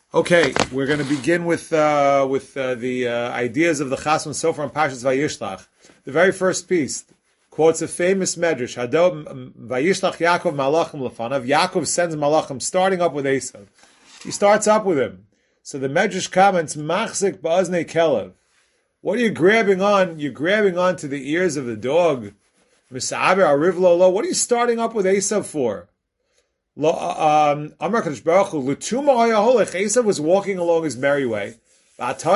Okay, we're going to begin with the ideas of the Chasam Sofer and Parshas Vayishlach. The very first piece quotes a famous medrash: Vayishlach Yaakov Malachim Lefanav. Yaakov sends Malachim, starting up with Esav. He starts up with him. So the medrash comments: Machzik ba'aznei kelev. What are you grabbing on? You're grabbing on to the ears of the dog. Misaber ariv lo. What are you starting up with Esav for? Esav was walking along his merry way. So the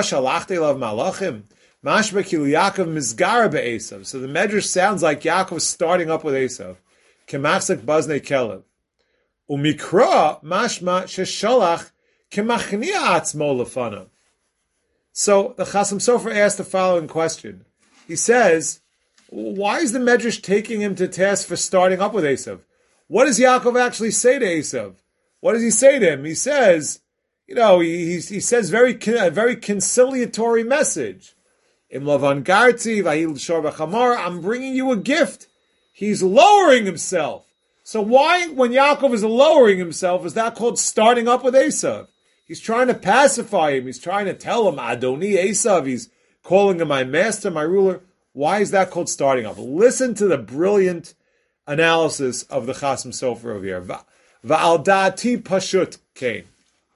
medrash sounds like Yaakov starting up with Esav. Kemachzik baznei kelev. Umikra mashma sheshalach kemachnia atzmo lefanav. So the Chasam Sofer asked the following question. He says, why is the medrash taking him to task for starting up with Esav? What does Yaakov actually say to Esav? What does he say to him? He says, he says a very conciliatory message. Im lavan garti v'hil shor b'chamar. I'm bringing you a gift. He's lowering himself. So why, when Yaakov is lowering himself, is that called starting up with Esav? He's trying to pacify him. He's trying to tell him, Adoni Esav. He's calling him my master, my ruler. Why is that called starting up? Listen to the brilliant analysis of the Chasam Sofer over here. Va'al da'ati pashut kain.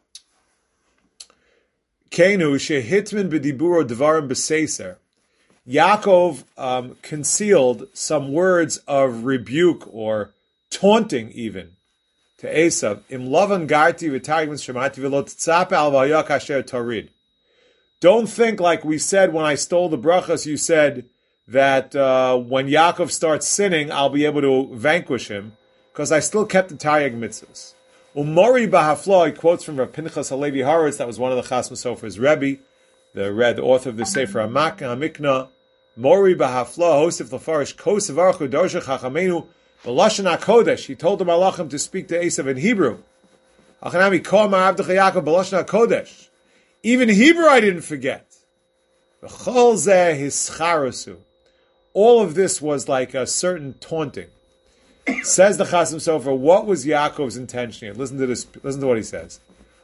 Kainu shehitmin b'diburo devarim b'seiser. Yaakov concealed some words of rebuke or taunting even to Esav. Im lavan garti v'targim shemati v'lo tzap al v'hayak asher tarid. Don't think like we said when I stole the brachas, you said that when Yaakov starts sinning, I'll be able to vanquish him, because I still kept the Taryag mitzvahs. Umori Bahafla, he quotes from Rav Pinchas Halevi Horowitz, that was one of the Chasam Sofer's Rebbe, the author of the Sefer Hamikna. Mori Bahafla, Hosef Lafarish, Kosev Archu Dorsha Chachamenu, B'Lashon HaKodesh. He told the Malachim to speak to Esav in Hebrew. Hachanami Kol Ma'avdecha Yaakov B'Lashon HaKodesh. Even Hebrew I didn't forget. V'chol Zeh Hischarosu. All of this was like a certain taunting. Says the Chasam Sofer, what was Yaakov's intention here? Listen to this. Listen to what he says.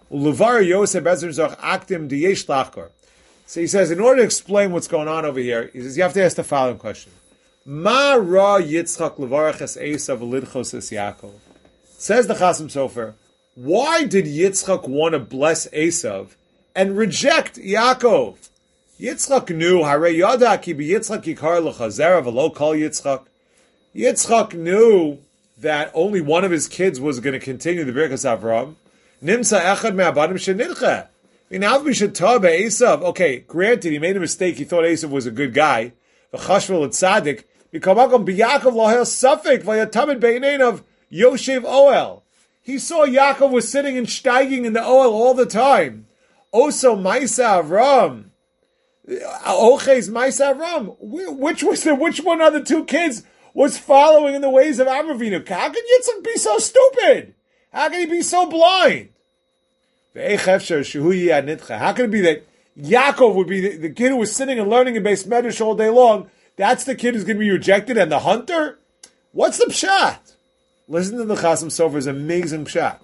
So he says, in order to explain what's going on over here, he says you have to ask the following question: Ma ra Yitzchak levarach Esav v'lidchos es Yaakov? Says the Chasam Sofer, why did Yitzchak want to bless Esav and reject Yaakov? Yitzchak knew, Harei Yada ki Yitzchak yikar l'chazera v'lo kol Yitzchak. Yitzchak knew that only one of his kids was going to continue the Birkas Avraham. Nimsa echad me'abadim shenidche. V'nav mishatah be'esav. Okay, granted, he made a mistake. He thought Esav was a good guy. V'chashvel l'tzadik. V'kamakom b'Yaakov lahel safek v'yatamid be'inain of Yoshev Oel. He saw Yaakov was sitting and steiging in the Oel all the time. Oso Maisa Avraham. Oches Maisa Avram. Which one of the two kids was following in the ways of Avram? How can Yitzchak be so stupid? How can he be so blind? How can it be that Yaakov would be the kid who was sitting and learning in Beis Medrash all day long? That's the kid who's going to be rejected, and the hunter? What's the pshat? Listen to the Chasam Sofer's amazing pshat.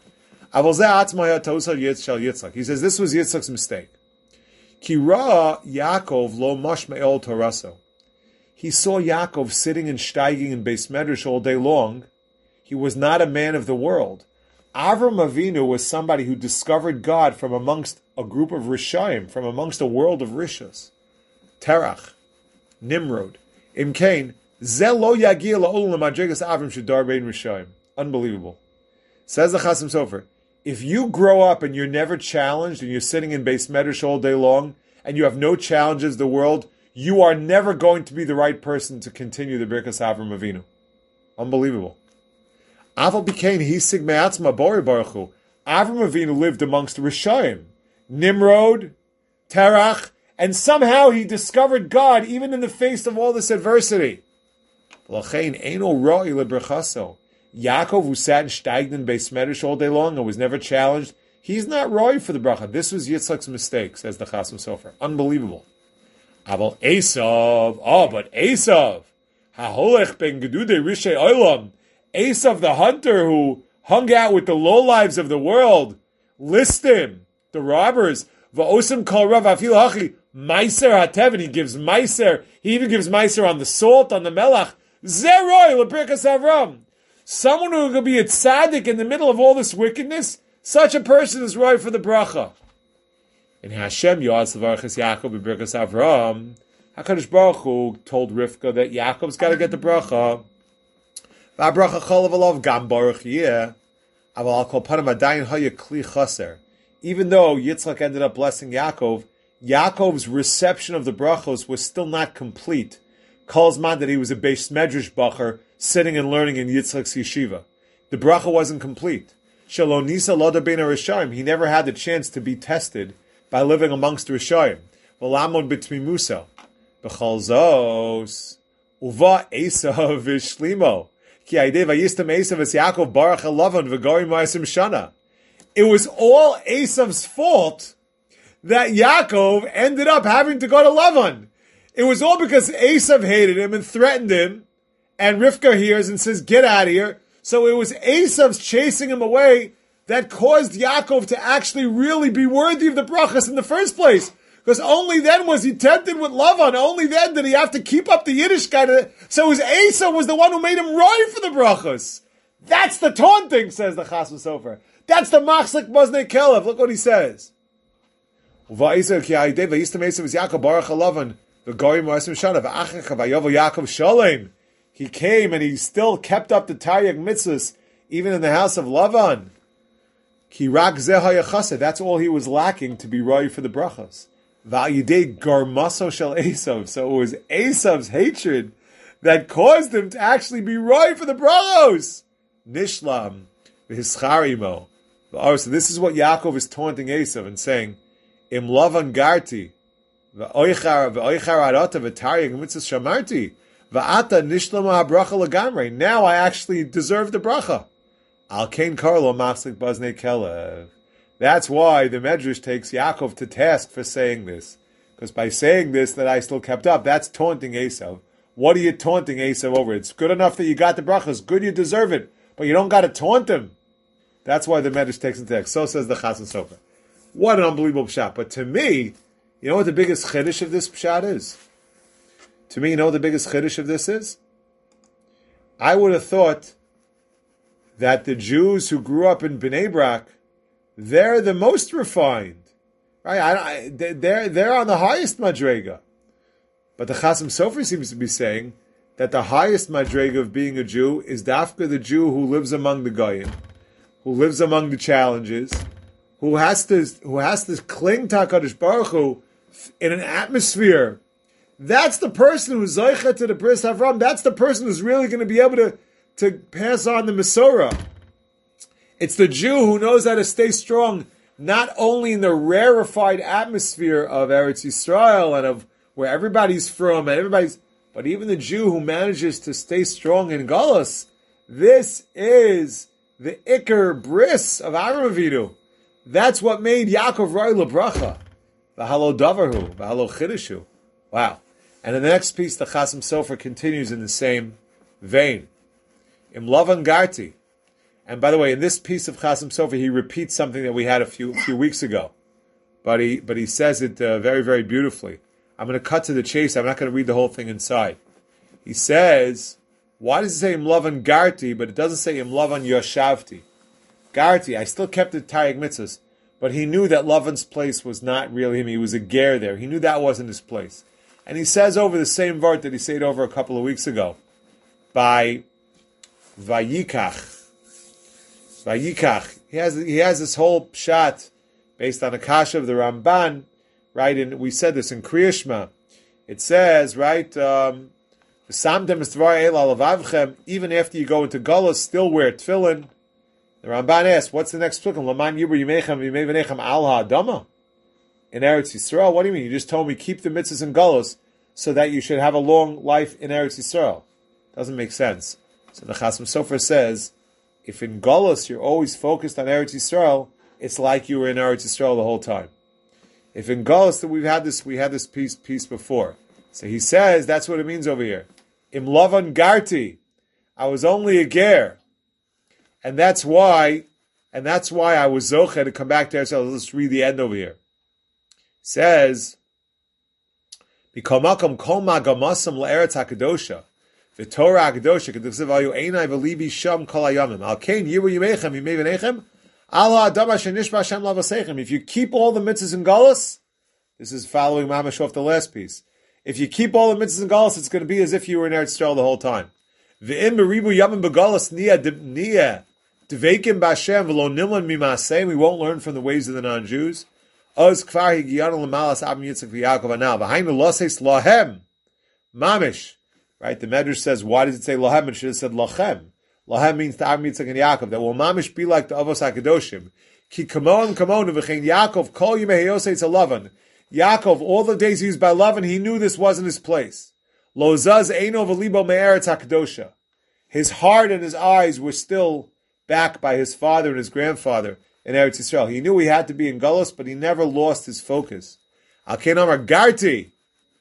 He says this was Yitzchak's mistake. Kira Yaakov lo mashme'el toraso. He saw Yaakov sitting and steiging in Beis Medrash all day long. He was not a man of the world. Avram Avinu was somebody who discovered God from amongst a group of Rishayim, from amongst a world of Rishas. Terach, Nimrod, Imkain, Zel lo yagia la'olam l'madregas Avram shedar bein Rishayim. Unbelievable. Says the Chasam Sofer, if you grow up and you're never challenged and you're sitting in Beis Medrash all day long and you have no challenges in the world, you are never going to be the right person to continue the Birkas Avram Avinu. Unbelievable. Aval became hisig me'atzma bori baruchu. Avram Avinu lived amongst Rishayim, Nimrod, Terach, and somehow he discovered God even in the face of all this adversity. L'chein eino ra'i lebrachaso. Yaakov, who sat and steiged in Beis Medrash all day long and was never challenged, he's not roy for the bracha. This was Yitzchak's mistake, says the Chasam Sofer. Unbelievable. Aval Esav. But Esav. Haholech ben gedude rishay olam. Esav, the hunter who hung out with the lowlives of the world. List him. the robbers. Va'osim kol rav afil hachi meiser hatevin. He gives meiser. He even gives meiser on the salt, on the melach. Zeroi lebrikas Avram. Someone who could be a tzaddik in the middle of all this wickedness, such a person is right for the bracha. In Hashem Yoaz Levarchas Yaakov B'Birkas Avram, HaKadosh Baruch Hu told Rivka that Yaakov's got to get the bracha. V'abracha cholav alav gam baruch yeh, aval al kol panim adayin haya kli chaser. Even though Yitzchak ended up blessing Yaakov, Yaakov's reception of the brachos was still not complete. Calls man that he was a Beis Medrash bacher sitting and learning in Yitzchak's yeshiva. The bracha wasn't complete. Shalom nisa loda bein harishayim. He never had the chance to be tested by living amongst the Rishayim. V'lamod b'tmimusa. B'chol zos. Uva Esav v'shlimo. Ki aidei vayistam Esav es Yaakov barach alavan v'gorim ma'asim shana. It was all Esav's fault that Yaakov ended up having to go to Lavan. It was all because Esav hated him and threatened him, and Rivka hears and says, get out of here. So it was Esav's chasing him away that caused Yaakov to actually really be worthy of the brachas in the first place. Because only then was he tempted with Lavan. Only then did he have to keep up the Yiddishkeit. So it was Esav was the one who made him right for the brachas. That's the taunting, says the Chasam Sofer. That's the Machzik Baznei Kelev. Look what he says. He came and he still kept up the Taryag mitzvahs even in the house of Lavan. That's all he was lacking to be right for the brachas. So it was Esav's hatred that caused him to actually be right for the brachos. Nishlam v'hischarimo. So this is what Yaakov is taunting Esav and saying, Im Lavan garti v'oichar arata v'taryag mitzvahs shamarti v'ata nishlama habracha lagamrei. Now I actually deserve the bracha. Al kain karlo machzik baznei kelev. That's why the Medrash takes Yaakov to task for saying this. Because by saying this that I still kept up, that's taunting Esav. What are you taunting Esav over? It's good enough that you got the brachas. Good, you deserve it. But you don't got to taunt him. That's why the Medrash takes it to text. So says the Chasam Sofer. What an unbelievable pshat. But to me, you know what the biggest chiddush of this pshat is? To me, you know what the biggest chiddush of this is? I would have thought that the Jews who grew up in Bnei Brak, they're the most refined. Right? They're on the highest madrega. But the Chasam Sofer seems to be saying that the highest madrega of being a Jew is dafka the Jew who lives among the Goyim, who lives among the challenges, who has to cling to HaKadosh Baruch Hu in an atmosphere. That's the person who's Zoichet to the Bris Avram. That's the person who's really going to be able to pass on the Masorah. It's the Jew who knows how to stay strong, not only in the rarefied atmosphere of Eretz Yisrael and of where everybody's from but even the Jew who manages to stay strong in Galus. This is the Iker Bris of Avraham Avinu. That's what made Yaakov Roi Lebracha. V'halo Davarhu, v'halo Chidushu. Wow. And in the next piece, the Chasam Sofer continues in the same vein. Im Lavan Garti. And by the way, in this piece of Chasam Sofer, he repeats something that we had a few weeks ago. But he says it very, very beautifully. I'm going to cut to the chase. I'm not going to read the whole thing inside. He says, why does it say Im Lavan Garti, but it doesn't say Im Lavan Yoshavti? Garti, I still kept the Taryag mitzvahs, but he knew that Lavan's place was not really him. He was a ger there. He knew that wasn't his place. And he says over the same vart that he said over a couple of weeks ago, by Vayikach. He has this whole pshat based on a kasha of the Ramban, right? And we said this in Kriya Shema. It says, right, even after you go into Gullus, still wear tefillin. The Ramban asks, what's the next psukim? Laman yibur yimechem v'yimei al ha'adama. In Eretz Yisrael, what do you mean? You just told me keep the mitzvahs in Gullus so that you should have a long life in Eretz Yisrael. Doesn't make sense. So the Chasam Sofer says, if in Gullus you're always focused on Eretz Yisrael, it's like you were in Eretz Yisrael the whole time. If in Gullus that we had this piece before. So he says that's what it means over here. Im Lavan Garti, I was only a ger. And that's why And that's why I was zoche to come back to ourselves. Let's read the end over here. It says, "B'kol kol magamasam la'eretz hakadosha, v'torah hakadosha k'dechsev ayu einai v'libi sham kol hayamim. Al kein yiru yimeichem yimei v'neichem, ala adam asher nishba Hashem lavasechem." If you keep all the mitzvahs in Galus, this is following Mamash off the last piece. If you keep all the mitzvahs in Galus, it's going to be as if you were in Eretz Yisrael the whole time. V'im b'ribu yamim b'Galus niyah Dveikim b'Hashem v'lo nilon mimaseh. We won't learn from the ways of the non-Jews. Oz kvar higiyanu l'malas Abraham Yitzchak v'Yaakov anal. V'hainu loses lahem mamish. Right? The Medrash says, why does it say lahem? It should have said lachem. Lahem means to Abraham Yitzchak and Yaakov. That will mamish be like the Avos HaKadoshim. Ki kamon v'chein Yaakov kol yimei hayosei tzalavan. Yaakov, all the days he was by Lavan, he knew this wasn't his place. Lo zaz eino v'libo me'eretz HaKadosha. His heart and his eyes were still back by his father and his grandfather in Eretz Yisrael. He knew he had to be in Galus, but he never lost his focus. Al ken amar garti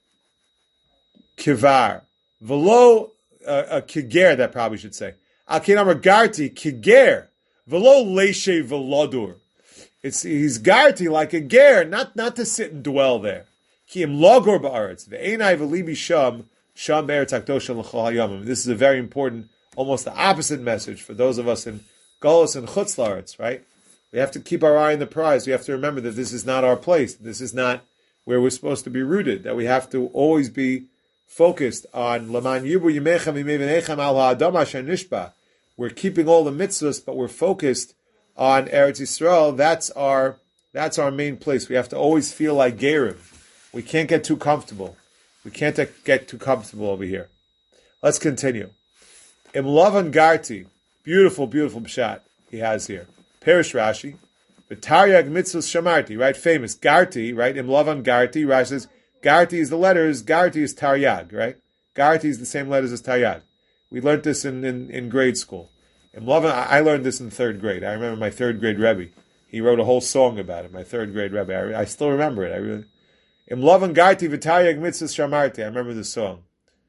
kivar v'lo kiger, that probably should say. Al ken amar garti kiger v'lo leishe v'lodur. He's garti like a ger, not to sit and dwell there. Ki im logor ba'aretz ve'enai v'libi sham be'eretz hakdosha l'chol hayamim. This is a very important, almost the opposite message for those of us in Galus and Chutz La'aretz, right? We have to keep our eye on the prize. We have to remember that this is not our place. This is not where we're supposed to be rooted. That we have to always be focused on Laman Yibu Yimechem Yimei Al Ha'adam Asher Nishba. We're keeping all the mitzvahs, but we're focused on Eretz Yisrael. That's our main place. We have to always feel like Gerim. We can't get too comfortable. We can't get too comfortable over here. Let's continue. Im Lavan Garti. Beautiful, beautiful pshat he has here. Perish Rashi, V'taryag mitzvahs shamarti, right? Famous. Garti, right? Im Lavan Garti. Rashi says, Garti is the letters, Garti is Taryag, right? Garti is the same letters as Taryag. We learned this in grade school. Im Lavan, I learned this in third grade. I remember my third grade Rebbe. He wrote a whole song about it, my third grade Rebbe. I still remember it. Im Lavan Garti V'taryag mitzvahs shamarti. I remember the song.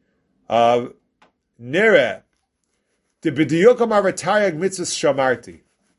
Nireh. The b'diyukam aratayag mitzvahs shamarti.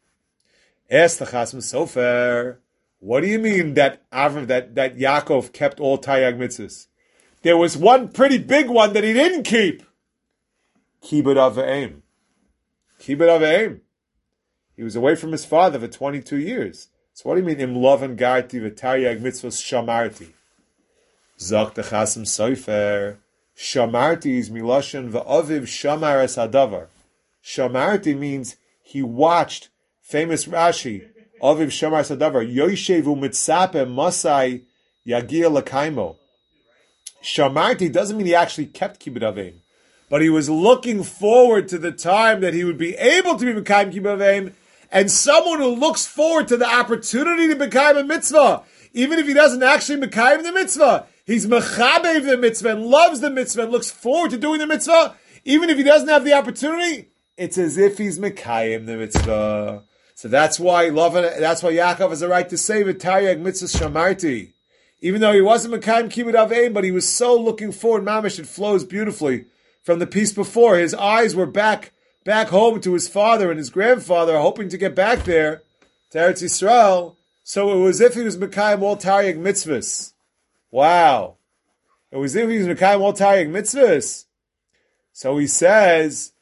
Ask the Chasam Sofer, what do you mean that Yaakov kept all tayag mitzvahs? There was one pretty big one that he didn't keep. Kibbud Avim. Kibbud Avim. He was away from his father for 22 years. So what do you mean im lavan garti v'tayag mitzvahs shamarti? Zok the Chasam Sofer. Shamarti is miloshen v'aviv shamar es hadavar. Shamarti means he watched. Famous Rashi, Aviv Shamar Sadavar, Yoshevu Mitzape Masai Yagia Lakaimo. Shamarti doesn't mean he actually kept Kibbud Avim, but he was looking forward to the time that he would be able to be Mekayim Kibbud Avim, and someone who looks forward to the opportunity to Mekayim a mitzvah, even if he doesn't actually Mekayim the mitzvah, he's Mechabev the mitzvah and loves the mitzvah and looks forward to doing the mitzvah, even if he doesn't have the opportunity, it's as if he's Mekayim the mitzvah. So that's why Yaakov has a right to say V'taryag mitzvahs shamarti. Even though he wasn't Mekayim Kibbud Avim, but he was so looking forward, mamish, it flows beautifully from the piece before. His eyes were back home to his father and his grandfather, hoping to get back there to Eretz Yisrael. So it was as if he was Mekayim all Taryag mitzvahs. Wow. It was as if he was Mekayim all Taryag mitzvahs. So he says,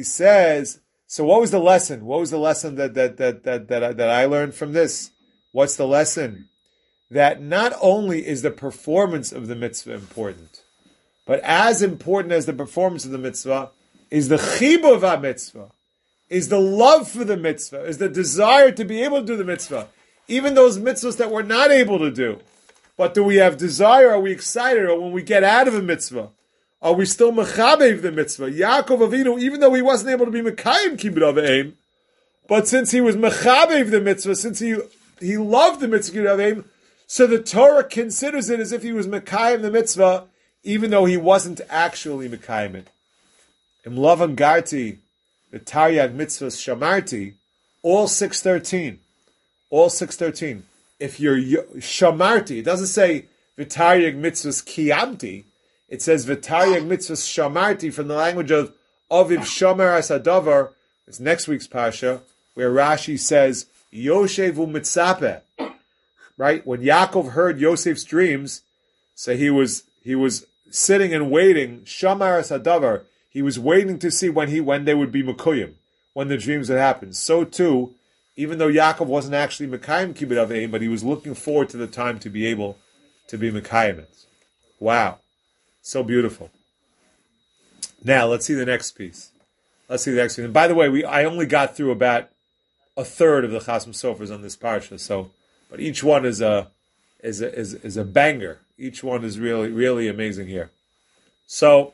so what was the lesson? What was the lesson that I learned from this? What's the lesson? That not only is the performance of the mitzvah important, but as important as the performance of the mitzvah is the chibur of mitzvah, is the love for the mitzvah, is the desire to be able to do the mitzvah. Even those mitzvahs that we're not able to do. But do we have desire? Are we excited? Or when we get out of a mitzvah, are we still mechabev the mitzvah? Yaakov Avinu, even though he wasn't able to be mekayim kibbud avim, but since he was mechabev the mitzvah, since he loved the mitzvah kibbud avim, so the Torah considers it as if he was mekayim the mitzvah, even though he wasn't actually mekayim it. Im lavan garti, the taryag mitzvahs shamarti, all 613. All 613. If you're shamarti, it doesn't say v'taryag mitzvahs kiyamti. It says v'taryag mitzvahs shamarti from the language of aviv shamar as hadavar. It's next week's parsha. where Rashi says, Yoshev u'mitzapeh, right? When Yaakov heard Yosef's dreams, so he was sitting and waiting, Shamaras Hadavar, he was waiting to see when they would be Mekuyim, when the dreams would happen. So too, even though Yaakov wasn't actually Mekayim Kibbut Avim, but he was looking forward to the time to be able to be Mekayim it. Wow. So beautiful. Now, let's see the next piece. And by the way, I only got through about a third of the Chasam Sofers on this parsha, but each one is a banger. Each one is really, really amazing here. So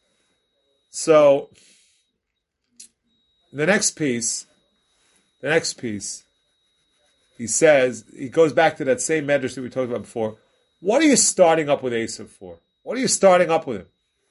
the next piece, he says, he goes back to that same medrash that we talked about before. What are you starting up with Esav for? What are you starting up with him?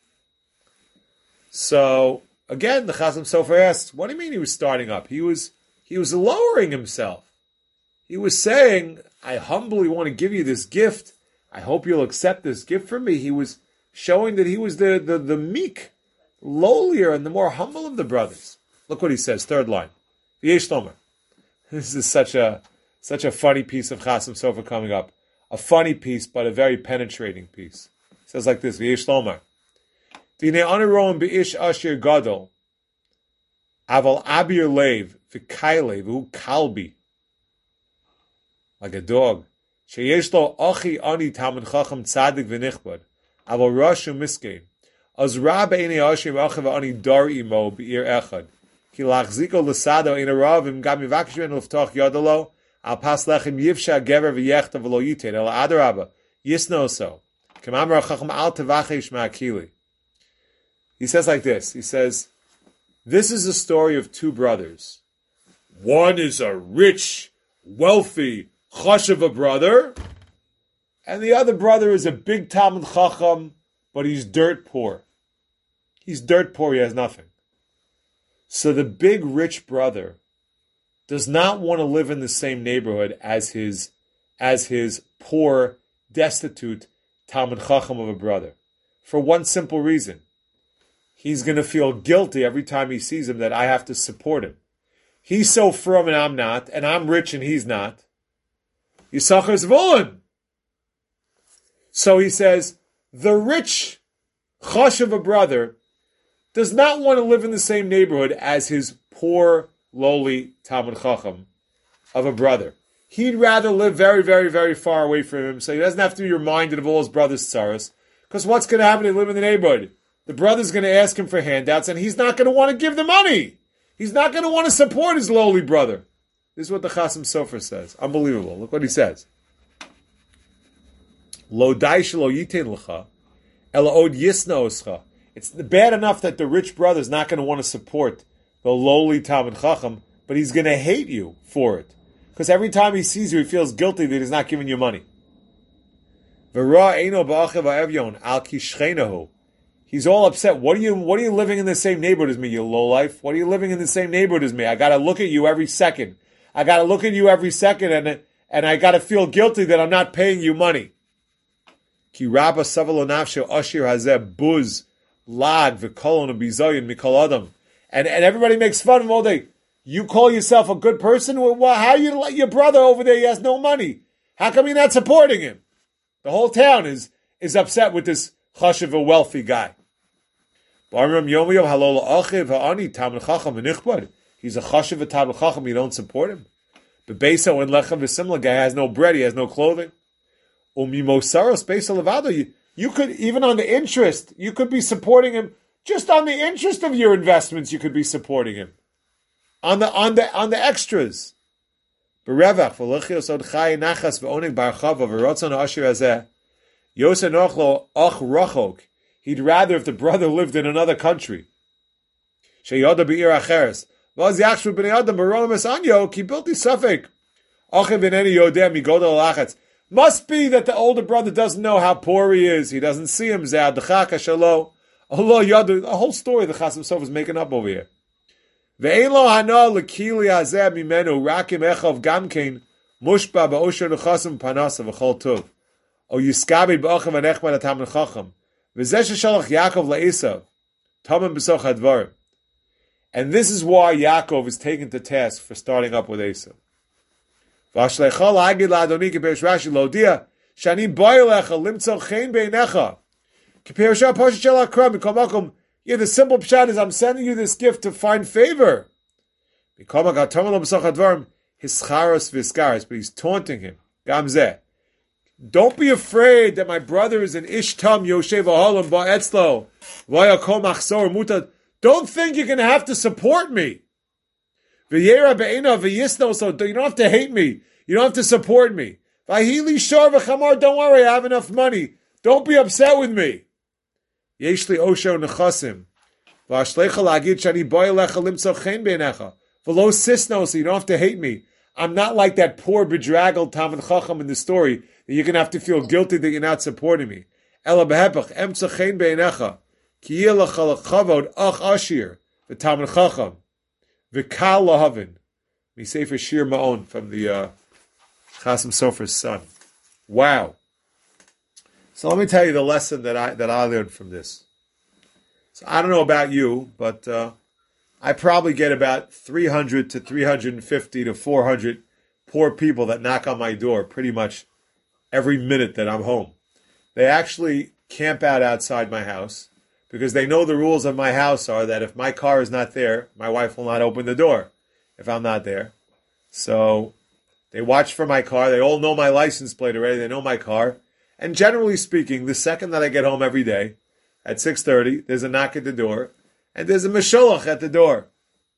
So again, the Chasam Sofer asks, what do you mean he was starting up? He was lowering himself. He was saying, I humbly want to give you this gift. I hope you'll accept this gift from me. He was showing that he was the meek, lowlier, and the more humble of the brothers. Look what he says, third line. V'yesh Tomer. This is such a funny piece of Chasam Sofer coming up. A funny piece, but a very penetrating piece. It says like this, V'yesh Tomer. Dine anirom be'ish ashir gadol. Aval abir lev, v'kayle, v'hu kalbi. Like a dog. Sheyesh lo achi ani talmid chacham tzadik v'nichbad. Aval rashu miskein. Az ra be'inei ashir v'achav ani dar imo be'ir echad. Ki lachziko l'sado in a ravim gam yivakish ben l'ftach yadalo. Al pas lechem yivsha gever v'yechta v'lo yited. El adarabba. Yisno so. K'mamar chacham al tevachish ma'akili. He says like this. He says, this is a story of two brothers. One is a rich, wealthy, chashuva brother, and the other brother is a big Talmud Chacham, but he's dirt poor. He's dirt poor, he has nothing. So the big rich brother does not want to live in the same neighborhood as his poor, destitute Talmud Chacham of a brother. For one simple reason. He's going to feel guilty every time he sees him that I have to support him. He's so frum and I'm not, and I'm rich and he's not. Yisachar Zvulun. So he says, the rich chashuva brother does not want to live in the same neighborhood as his poor, lowly Talmud Chacham of a brother. He'd rather live very, very, very far away from him, so he doesn't have to be reminded of all his brother's tzaras. Because what's going to happen if they live in the neighborhood? The brother's going to ask him for handouts, and he's not going to want to give the money. He's not going to want to support his lowly brother. This is what the Chasam Sofer says. Unbelievable. Look what he says. Lo dai shelo yitein lecha, ela od yisno oscha. It's bad enough that the rich brother's not going to want to support the lowly Talmud Chacham, but he's going to hate you for it. Because every time he sees you, he feels guilty that he's not giving you money. V'ra eino ba'achev ha'evyon al kishchenahu. He's all upset. What are you living in the same neighborhood as me, you lowlife? What are you living in the same neighborhood as me? I got to look at you every second. And I got to feel guilty that I'm not paying you money. Ki rabba savalo nafshe ashir hazeh buz lad v'kolon bizayin mikol adam. And everybody makes fun of him all day. You call yourself a good person? Well, how you let your brother over there? He has no money. How come you're not supporting him? The whole town is upset with this chashuv, a wealthy guy. He's a chashuv a Talmud Chacham. You don't support him. But Beisa when Lechem v'Simla guy has no bread. He has no clothing. Umimosaros Beisa levado. You could even on the interest. You could be supporting him just on the interest of your investments. You could be supporting him on the extras. Berevach v'lechios od chay nachas v'onig barchava v'rotzon ha'ashir hazeh. Yosef Nochlo Och Rachok. He'd rather if the brother lived in another country. Sheyoda be'ir acheres. V'az yachshvu b'nei adam b'rolam esanyo ki bilti safek. Ochem v'neni yodeh migodol lachetz. Must be that the older brother doesn't know how poor he is. He doesn't see him. Zeh adchaka shalo. Allah yadu. The whole story the Chasam Sofer is making up over here. Ve'ein lo hana l'kili hazeh mimenu rakim echov gamkein mushba ba'osher nechasim panasa v'chol tov. O yiskabi b'ochem v'nechman atam nechacham. V'zeh sheshalach Yaakov la'esav. Tomim b'soch hadvarim. And this is why Yaakov is taken to task for starting up with Esav. Yeah, the simple pshat is I'm sending you this gift to find favor. But he's taunting him. Gamzeh. Don't be afraid that my brother is an ishtam yoshev ahalam ba'etzlo v'yakom achsor mutad. Don't think you're going to have to support me. V'yera be'ena v'yisno, so you don't have to hate me. You don't have to support me. V'ahili shor v'chamar, don't worry, I have enough money. Don't be upset with me. Yeshli osher nechasim. V'ashlecha lagid shani boyelecha limtzo chen beinecha. V'lo sisno, so you don't have to hate me. I'm not like that poor bedraggled Talmid Chacham in the story that you're going to have to feel guilty that you're not supporting me. Ela behepach emtza chen beinecha. Ki yelach chavod ach ashir. The Talmid Chacham. V'kal lahavin. Misefer Shir Ma'on from the Chasim Sofer's son. Wow. So let me tell you the lesson that I learned from this. So I don't know about you, but I probably get about 300 to 350 to 400 poor people that knock on my door pretty much every minute that I'm home. They actually camp out outside my house because they know the rules of my house are that if my car is not there, my wife will not open the door if I'm not there. So they watch for my car. They all know my license plate already. They know my car. And generally speaking, the second that I get home every day at 6:30, there's a knock at the door and there's a misholach at the door.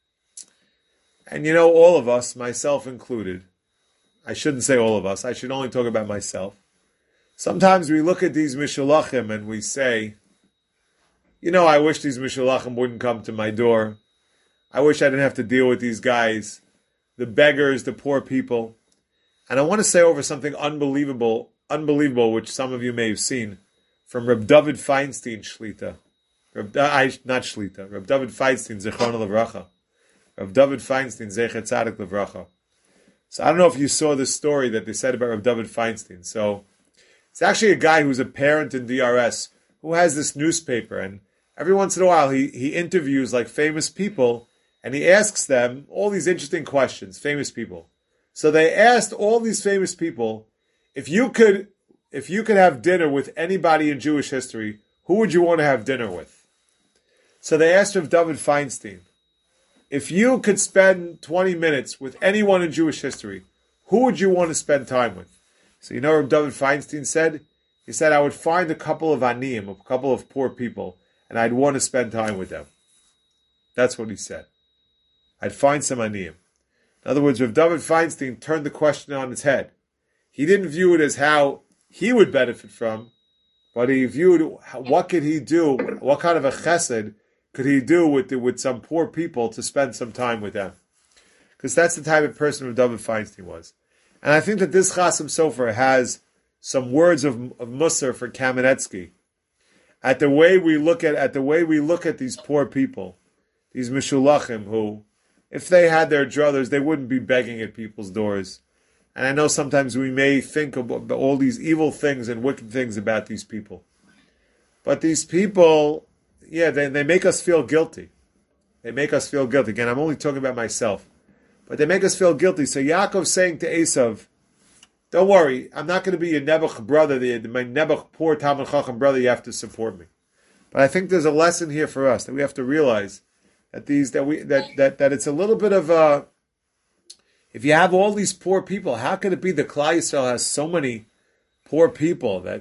And you know, all of us, myself included, I shouldn't say all of us, I should only talk about myself. Sometimes we look at these misholachim and we say, you know, I wish these misholachim wouldn't come to my door. I wish I didn't have to deal with these guys, the beggars, the poor people. And I want to say over something unbelievable, which some of you may have seen, from Reb David Feinstein Shlita. Reb David Feinstein, Zechron Levracha. Reb David Feinstein, Zecher Tzadik Levracha. So I don't know if you saw this story that they said about Reb David Feinstein. So it's actually a guy who's a parent in DRS who has this newspaper, and every once in a while he interviews like famous people, and he asks them all these interesting questions, famous people. So they asked all these famous people, if you could have dinner with anybody in Jewish history, who would you want to have dinner with? So they asked Rav David Feinstein, if you could spend 20 minutes with anyone in Jewish history, who would you want to spend time with? So you know what Rav David Feinstein said? He said, I would find a couple of aniyim, a couple of poor people, and I'd want to spend time with them. That's what he said. I'd find some aniyim. In other words, Rav David Feinstein turned the question on its head. He didn't view it as how he would benefit from, but he viewed what could he do, what kind of a chesed could he do with some poor people to spend some time with them. Because that's the type of person Rav David Feinstein was. And I think that this Chasim Sofer has some words of Musar for Kamenetsky. At the way we look at these poor people, these Mishulachim who, if they had their druthers, they wouldn't be begging at people's doors. And I know sometimes we may think about all these evil things and wicked things about these people. But these people, yeah, they make us feel guilty. They make us feel guilty. Again, I'm only talking about myself. But they make us feel guilty. So Yaakov's saying to Esav, don't worry, I'm not going to be your Nebuch brother, my Nebuch poor Talmid Chacham brother, you have to support me. But I think there's a lesson here for us that we have to realize that it's a little bit of a, if you have all these poor people, how could it be that Klal Yisrael has so many poor people that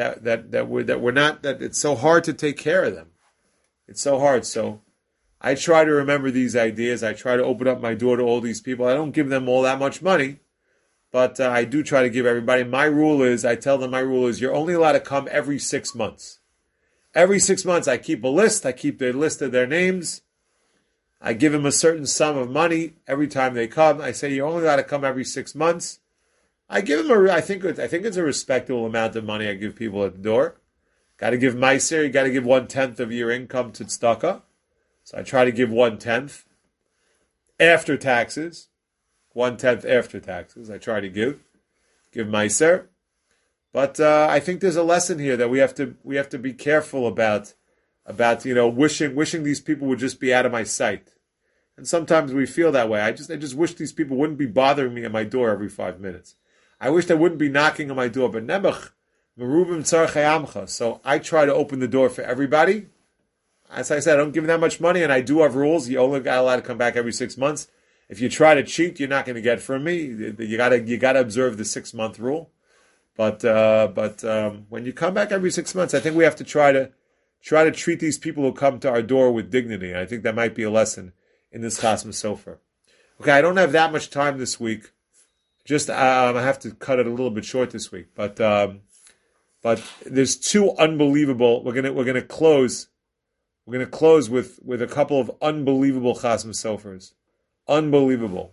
it's so hard to take care of them? It's so hard. So I try to remember these ideas. I try to open up my door to all these people. I don't give them all that much money, but I do try to give everybody. I tell them my rule is you're only allowed to come every 6 months. Every 6 months I keep a list. I keep the list of their names. I give them a certain sum of money every time they come. I say you're only allowed to come every 6 months. I give them I think it's a respectable amount of money I give people at the door. Got to give Meiser. You got to give 1/10 of your income to tzedakah. So I try to give 1/10 after taxes. 1/10 after taxes. I try to give Meiser. But I think there's a lesson here that we have to be careful about wishing these people would just be out of my sight. And sometimes we feel that way. I just wish these people wouldn't be bothering me at my door every 5 minutes. I wish they wouldn't be knocking on my door. But Nebuch, Merubim Tzarchei Amcha. So I try to open the door for everybody. As I said, I don't give them that much money, and I do have rules. You only got allowed to come back every 6 months. If you try to cheat, you're not going to get from me. You gotta observe the 6-month rule. But when you come back every 6 months, I think we have to try to treat these people who come to our door with dignity. And I think that might be a lesson in this Chasm Sofer. Okay, I don't have that much time this week. Just I have to cut it a little bit short this week. But there's two unbelievable. We're gonna close. We're gonna close with a couple of unbelievable Chasm Sofers. Unbelievable.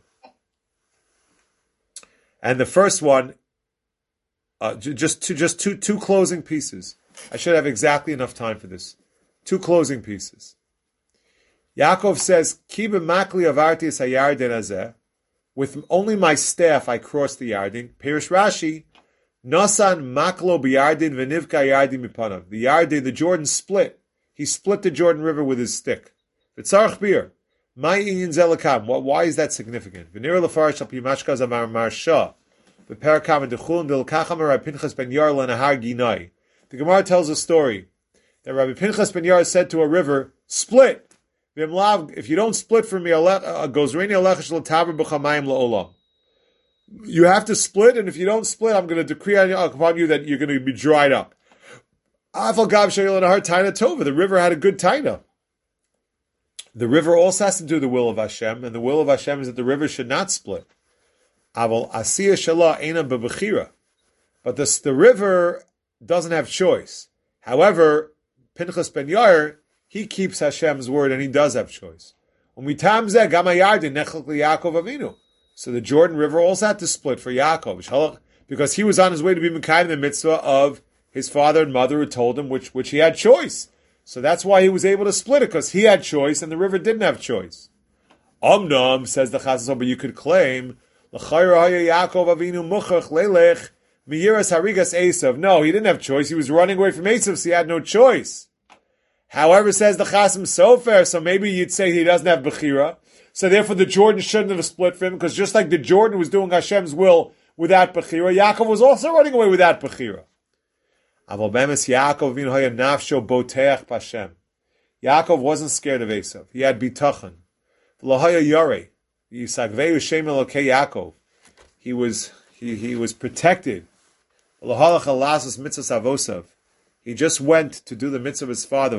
And the first one, just two closing pieces. I should have exactly enough time for this. Two closing pieces. Yaakov says, "Kiba makli avarti es hayarden hazeh." With only my staff I crossed the Yarden. Perish Rashi, Nasan maklo b'Yarden v'nivka Yarden mipanav. The Yarden, the Jordan split. He split the Jordan River with his stick. V'tzarch bir. My inyan zelakam. Why is that significant? V'nira lefarish al pimashkaz amar marsha. V'perakam v'dechulin v'lkacham Rabbi Pinchas ben Yair l'nahar ginai. The Gemara tells a story that Rabbi Pinchas ben Yair said to a river, split. If you don't split for me, you have to split, and if you don't split, I'm going to decree upon you that you're going to be dried up. The river had a good taina. The river also has to do the will of Hashem, and the will of Hashem is that the river should not split. But the river doesn't have choice. However, Pinchas ben Yair, he keeps Hashem's word, and he does have choice. So the Jordan River also had to split for Yaakov, because he was on his way to be Mekayim the mitzvah of his father and mother who told him which he had choice. So that's why he was able to split it, because he had choice and the river didn't have choice. Omnam, says the Chazal, but you could claim, no, he didn't have choice. He was running away from Esav, so he had no choice. However, says the Chasam Sofer, so maybe you'd say he doesn't have Bechira, so therefore the Jordan shouldn't have split for him, because just like the Jordan was doing Hashem's will without Bechira, Yaakov was also running away without Bechira. Yaakov wasn't scared of Esav. He had bitachon. He was protected. He just went to do the mitzvah of his father.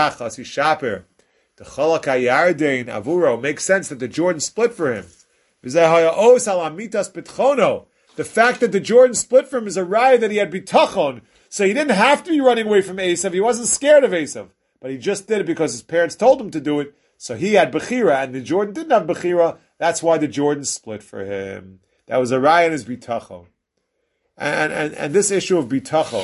Makes sense that the Jordan split for him. The fact that the Jordan split for him is a raya that he had bitachon. So he didn't have to be running away from Esav. He wasn't scared of Esav. But he just did it because his parents told him to do it. So he had Bechira, and the Jordan didn't have Bechira. That's why the Jordan split for him. That was a raya in his bitachon. And this issue of bitachon,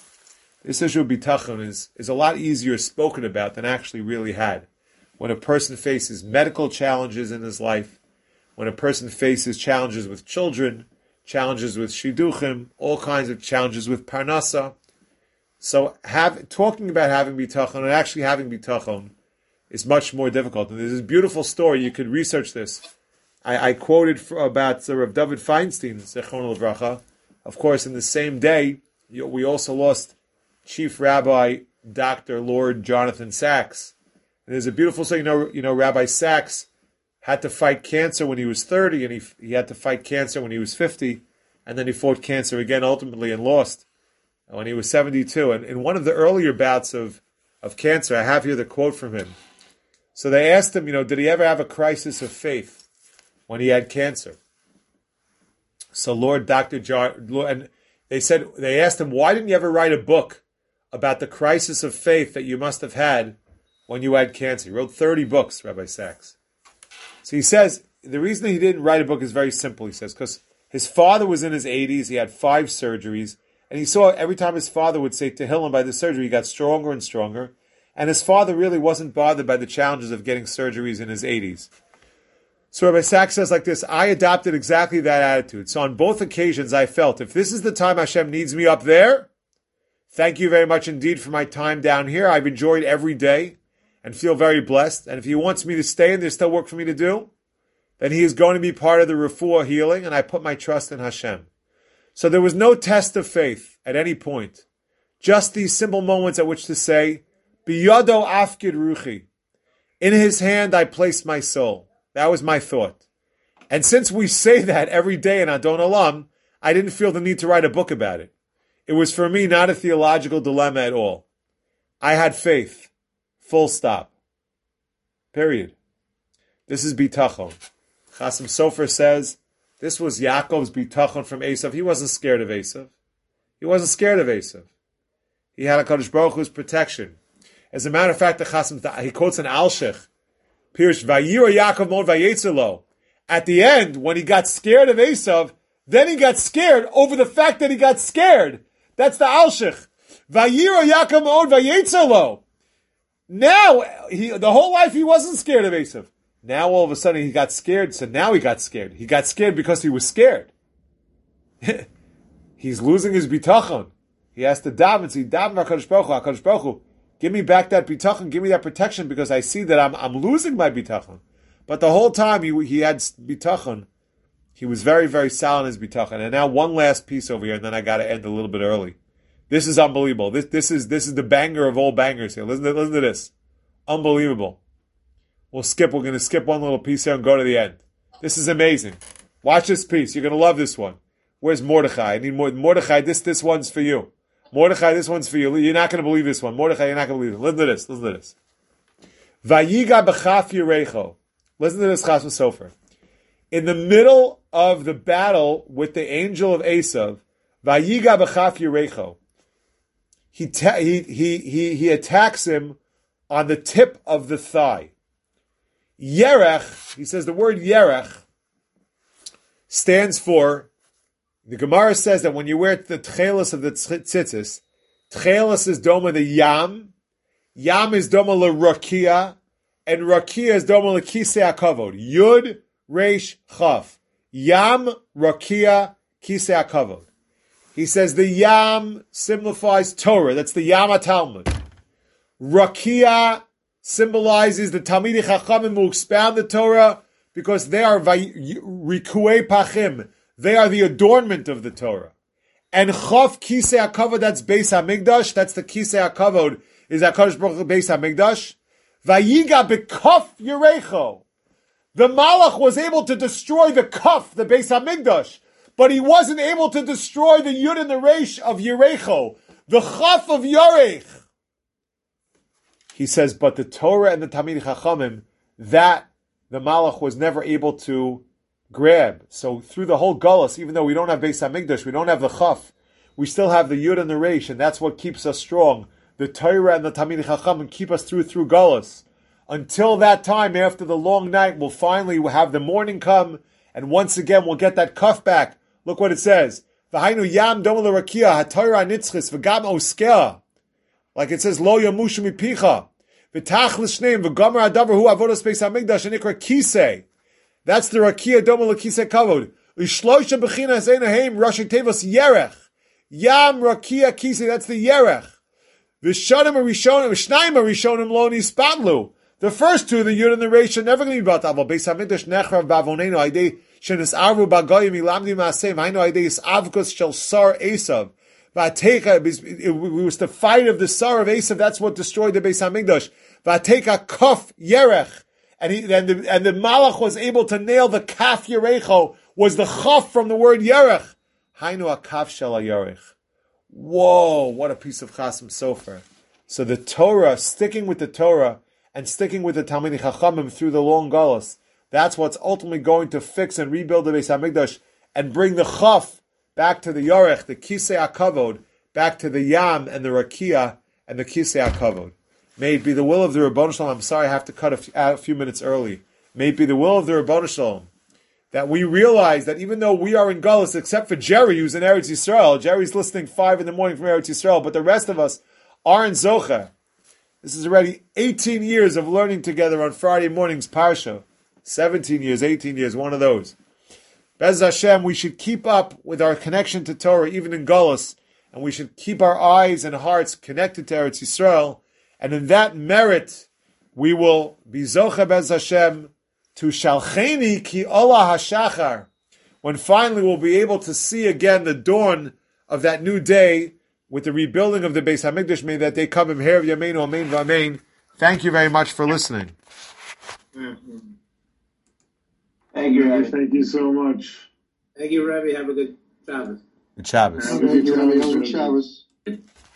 is a lot easier spoken about than actually really had. When a person faces medical challenges in his life, when a person faces challenges with children, challenges with shidduchim, all kinds of challenges with parnasa. So talking about having bitachon and actually having bitachon is much more difficult. And there's this beautiful story, you could research this. I quoted about Rav David Feinstein, Zechron Livracha. Of course, in the same day, we also lost Chief Rabbi Dr. Lord Jonathan Sacks. And there's a beautiful story, Rabbi Sacks had to fight cancer when he was 30, and he had to fight cancer when he was 50, and then he fought cancer again ultimately and lost when he was 72. And in one of the earlier bouts of cancer, I have here the quote from him. So they asked him, did he ever have a crisis of faith when he had cancer? So Lord Dr. and they asked him, why didn't you ever write a book about the crisis of faith that you must have had when you had cancer? He wrote 30 books, Rabbi Sacks. So he says, the reason he didn't write a book is very simple, he says, because his father was in his 80s, he had 5 surgeries, and he saw every time his father would say Tehillim by the surgery, he got stronger and stronger, and his father really wasn't bothered by the challenges of getting surgeries in his 80s. So Rabbi Sacks says like this, I adopted exactly that attitude. So on both occasions I felt, if this is the time Hashem needs me up there, thank you very much indeed for my time down here. I've enjoyed every day. and feel very blessed. And if he wants me to stay and there's still work for me to do, then he is going to be part of the refuah healing, and I put my trust in Hashem. So there was no test of faith at any point. Just these simple moments at which to say, Biyado afkid ruchi. In his hand I placed my soul. That was my thought. And since we say that every day in Adon Olam, I didn't feel the need to write a book about it. It was for me not a theological dilemma at all. I had faith. Full stop. Period. This is bitachon. Chasam Sofer says, this was Yaakov's bitachon from Esav. He wasn't scared of Esav. He wasn't scared of Esav. He had a Kadosh Baruch Hu's protection. As a matter of fact, the Chasam, he quotes an Alshich, Pirush, Vayira Yaakov mod vayetzelo. At the end, when he got scared of Esav, then he got scared over the fact that he got scared. That's the Alshich. Vayira Yaakov mod vayetzelo. Now, the whole life he wasn't scared of Esav. Now all of a sudden he got scared, so now he got scared. He got scared because he was scared. He's losing his bitachon. He has to daven. So he daven HaKadosh Baruch Hu, give me back that bitachon, give me that protection, because I see that I'm losing my bitachon. But the whole time he had bitachon, he was very, very solid in his bitachon. And now one last piece over here, and then I got to end a little bit early. This is unbelievable. This is the banger of all bangers here. Listen to this. Unbelievable. We're going to skip one little piece here and go to the end. This is amazing. Watch this piece. You're going to love this one. Where's Mordechai? I need more. Mordechai, this one's for you. Mordechai, this one's for you. You're not going to believe this one. Mordechai, you're not going to believe it. Listen to this. Vayiga b'chaf yirecho. Listen to this, Chasam Sofer. In the middle of the battle with the angel of Esav, Vayiga b'chaf yirecho. He attacks him on the tip of the thigh. Yerech, he says the word Yerech stands for, the Gemara says that when you wear the tchelis of the tzitzis, tchelis is doma the yam is doma le rakia, and rakia is doma le kisei hakavod. Yud, resh, chaf. Yam, rakia, kisei hakavod. He says the yam signifies Torah. That's the Yam HaTalmud. Rakia symbolizes the Talmidei Chachamim who expound the Torah, because they are rikuei pachim. They are the adornment of the Torah. And Chav Kisei HaKavod, that's Beis HaMikdash. That's the Kisei HaKavod, is HaKadosh Baruch Hu Beis HaMikdash. Vayiga b'kaf Yerecho. The Malach was able to destroy the Kaf, the Beis HaMikdash, but he wasn't able to destroy the Yud and the Resh of Yerecho, the Chaf of Yarech. He says, but the Torah and the Talmidei Chachamim, that the Malach was never able to grab. So through the whole Galus, even though we don't have Beis HaMikdash, we don't have the Chaf, we still have the Yud and the Resh, and that's what keeps us strong. The Torah and the Talmidei Chachamim keep us through Galus. Until that time, after the long night, we'll finally have the morning come, and once again we'll get that Kaf back. Look what it says. V'hainu yam doma l'rakia, ha-Torah nitzchis, v'gam oskea. Like it says, Lo yamushu mipicha. V'tach l'shneim, v'gomer hadavar hu avodas Beis HaMikdash, and ikra kisei. That's the rakia doma l'kisei kavod. L'shlosha b'chinas einaheim, rashi tevos yerech. Yam rakia kisei, that's the yerech. V'shanim arishonim, v'shnayim arishonim lo nispatlu. The first two, the Yud and the Resh, are never going to be brought up. Beis HaMikdash nechrav b'avonenu, aydei shenis'aru b'goyim ilamdim ma'aseim, hainu aydei is'avkos shel sar Esav. It was the fight of the Sar of Esav. That's what destroyed the Beis HaMikdash. Vateka kaf yerech, and the Malach was able to nail the kaf yerecho. Was the chaf from the word yerech? Hainu akaf shel yerech. Whoa! What a piece of Chasam Sofer. So the Torah, sticking with the Torah and sticking with the Talmidei Chachamim through the long galus, that's what's ultimately going to fix and rebuild the Beis HaMikdash and bring the chaf back to the Yarech, the Kisei HaKavod, back to the Yam and the Rakia and the Kisei HaKavod. May it be the will of the Ribbono Shel Olam. I'm sorry I have to cut a few minutes early. May it be the will of the Ribbono Shel Olam that we realize that even though we are in Galus, except for Jerry who's in Eretz Yisrael, Jerry's listening 5 a.m. from Eretz Yisrael, but the rest of us are in Zocha. This is already 18 years of learning together on Friday mornings, Parsha. 17 years, 18 years, one of those. Bez Hashem, we should keep up with our connection to Torah, even in Galus, and we should keep our eyes and hearts connected to Eretz Yisrael, and in that merit, we will be Zocha Bez Hashem to Shalcheni Ki Ola HaShachar, when finally we'll be able to see again the dawn of that new day with the rebuilding of the Beis HaMikdash. May that day come in Her Yameinu Amen V'Amen. Thank you very much for listening. Thank you, Rabbi. Thank you so much. Thank you, Rabbi. Have a good Shabbos. Good Shabbos. Have a good Shabbos.